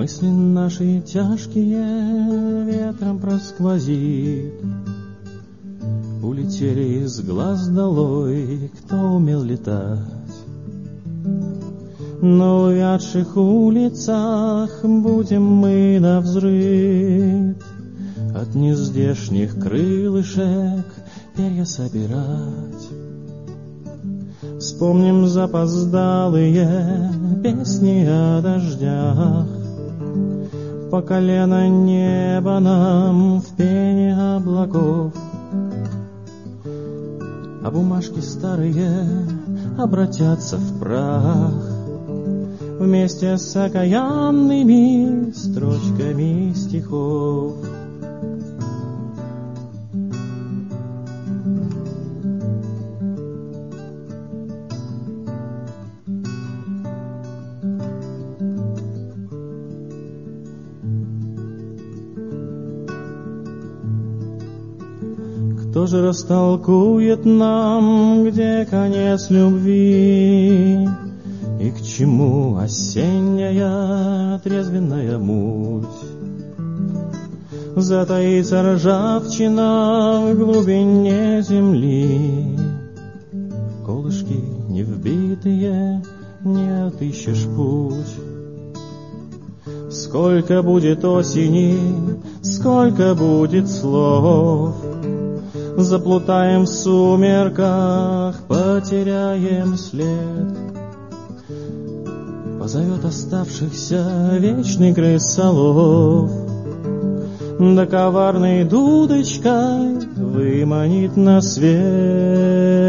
Мысли наши тяжкие ветром просквозит. Улетели из глаз долой, кто умел летать. На увядших улицах будем мы навзрыд от нездешних крылышек перья собирать. Вспомним запоздалые песни о дождях. По колено небо нам в пене облаков, а бумажки старые обратятся в прах вместе с окаянными строчками стихов. Кто же растолкует нам, где конец любви, и к чему осенняя трезвенная муть? Затаится ржавчина в глубине земли, колышки не вбитые, не отыщешь путь. Сколько будет осени, сколько будет слов, заплутаем в сумерках, потеряем след. Позовет оставшихся вечный крысолов, да коварной дудочкой выманит на свет.